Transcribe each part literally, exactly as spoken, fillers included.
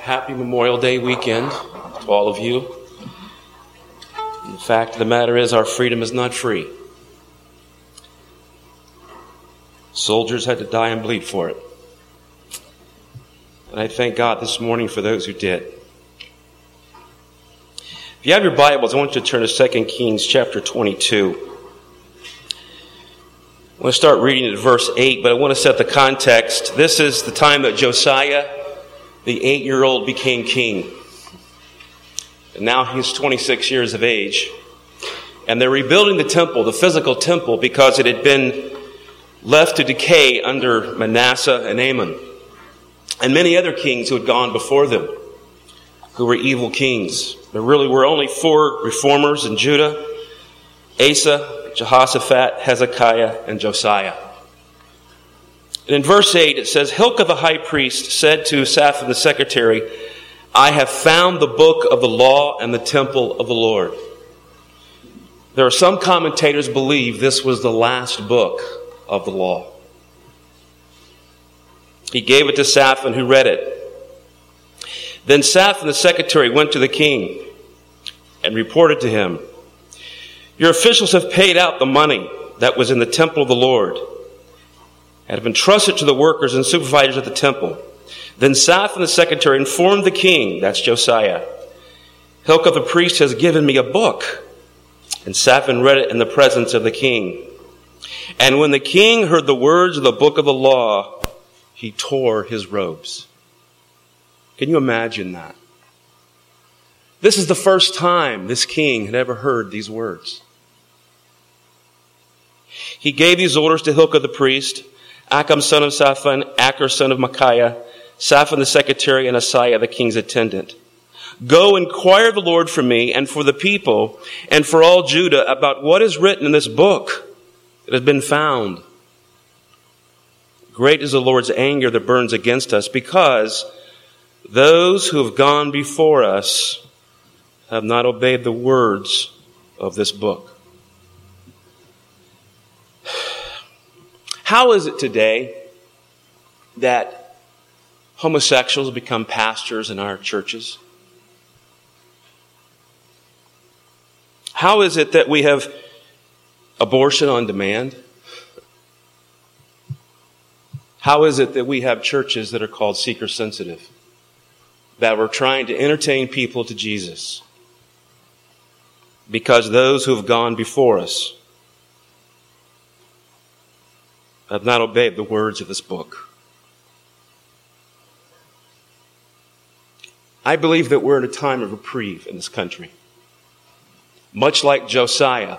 Happy Memorial Day weekend to all of you. And the fact of the matter is, our freedom is not free. Soldiers had to die and bleed for it. And I thank God this morning for those who did. If you have your Bibles, I want you to turn to Second Kings chapter twenty-two. I want to start reading at verse eight, but I want to set the context. This is the time that Josiah, the eight-year-old, became king. And now he's twenty-six years of age. And they're rebuilding the temple, the physical temple, because it had been left to decay under Manasseh and Amon, and many other kings who had gone before them, who were evil kings. There really were only four reformers in Judah: Asa, Jehoshaphat, Hezekiah, and Josiah. And in verse eight it says, Hilkiah the high priest said to Shaphan the secretary, I have found the book of the law and the temple of the Lord. There are some commentators believe this was the last book of the law. He gave it to Shaphan, who read it. Then Shaphan the secretary went to the king and reported to him, Your officials have paid out the money that was in the temple of the Lord and have entrusted to the workers and supervisors at the temple. Then Shaphan the secretary informed the king, that's Josiah, Hilkiah the priest has given me a book. And Shaphan read it in the presence of the king. And when the king heard the words of the book of the law, he tore his robes. Can you imagine that? This is the first time this king had ever heard these words. He gave these orders to Hilkiah the priest, Acham son of Shaphan, Achor son of Micaiah, Shaphan the secretary, and Asaiah the king's attendant. Go inquire of the Lord for me and for the people and for all Judah about what is written in this book that has been found. Great is the Lord's anger that burns against us, because those who have gone before us have not obeyed the words of this book. How is it today that homosexuals become pastors in our churches? How is it that we have abortion on demand? How is it that we have churches that are called seeker sensitive, that we're trying to entertain people to Jesus? Because those who have gone before us have not obeyed the words of this book. I believe that we're in a time of reprieve in this country. Much like Josiah,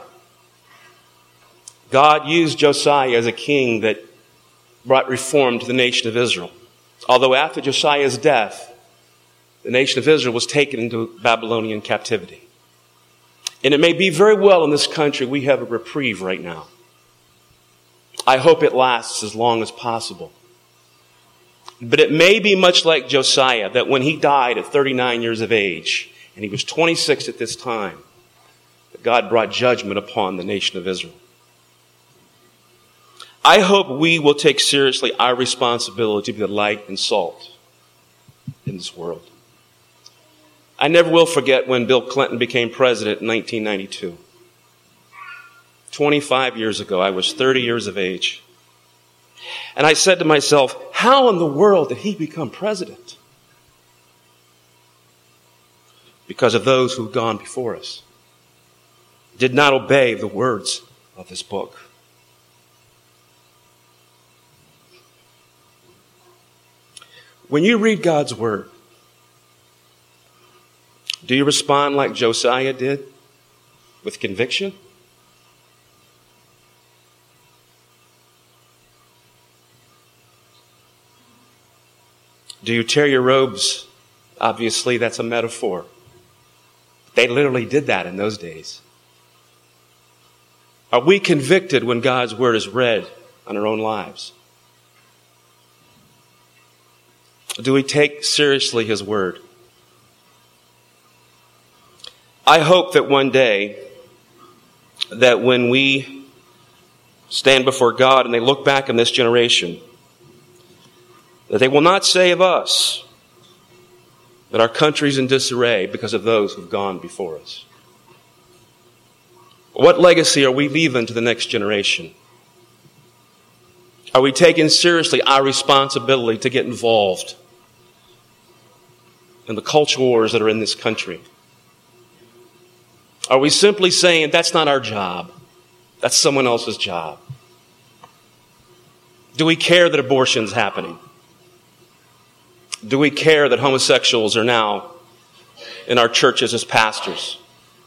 God used Josiah as a king that brought reform to the nation of Israel. Although after Josiah's death, the nation of Israel was taken into Babylonian captivity. And it may be very well in this country we have a reprieve right now. I hope it lasts as long as possible. But it may be much like Josiah, that when he died at thirty-nine years of age, and he was twenty-six at this time, that God brought judgment upon the nation of Israel. I hope we will take seriously our responsibility to be the light and salt in this world. I never will forget when Bill Clinton became president in nineteen ninety-two. twenty-five years ago, I was thirty years of age. And I said to myself, how in the world did he become president? Because of those who've gone before us, did not obey the words of this book. When you read God's word, do you respond like Josiah did, with conviction? Do you tear your robes? Obviously, that's a metaphor. They literally did that in those days. Are we convicted when God's word is read on our own lives? Do we take seriously his word? I hope that one day, that when we stand before God and they look back on this generation, that they will not say of us that our country's in disarray because of those who've gone before us? What legacy are we leaving to the next generation? Are we taking seriously our responsibility to get involved in the culture wars that are in this country? Are we simply saying, that's not our job, that's someone else's job? Do we care that abortion's happening? Do we care that homosexuals are now in our churches as pastors?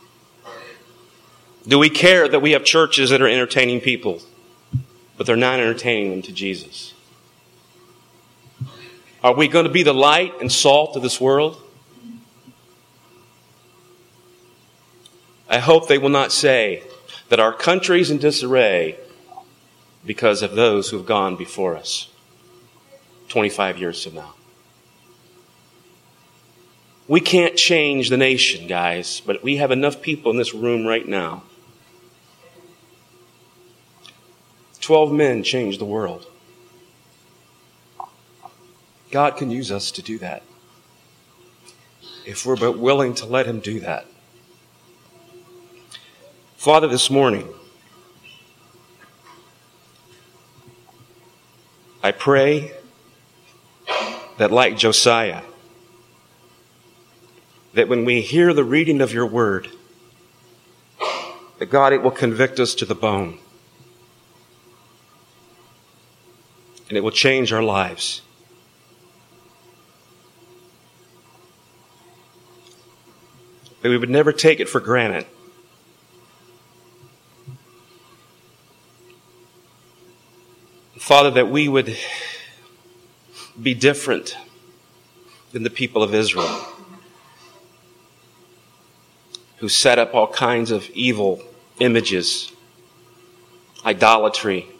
Do we care that we have churches that are entertaining people, but they're not entertaining them to Jesus? Are we going to be the light and salt of this world? I hope they will not say that our country's in disarray because of those who have gone before us twenty-five years from now. We can't change the nation, guys, but we have enough people in this room right now. Twelve men changed the world. God can use us to do that, if we're but willing to let Him do that. Father, this morning, I pray that like Josiah, that when we hear the reading of your word, that God, it will convict us to the bone. And it will change our lives. But we would never take it for granted. Father, that we would be different than the people of Israel, who set up all kinds of evil images, idolatry,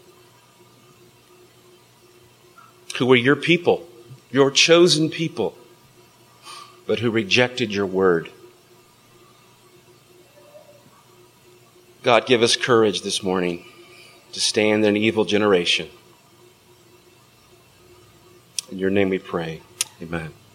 who were your people, your chosen people, but who rejected your word. God, give us courage this morning to stand in an evil generation. In your name we pray. Amen.